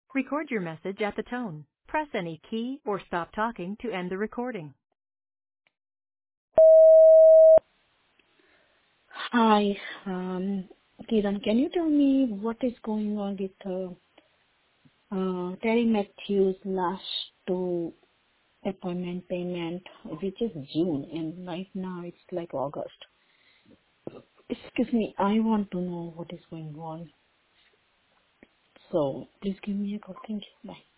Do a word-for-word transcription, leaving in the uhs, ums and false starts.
Record your message at the tone. Press any key or stop talking to end the recording. Hi, um, Kiran, can you tell me what is going on with uh, uh, Terry Matthews' last two appointment payment, which is June, and right now it's like August. Excuse me, I want to know what is going on. So please give me a call. Thank you. Bye.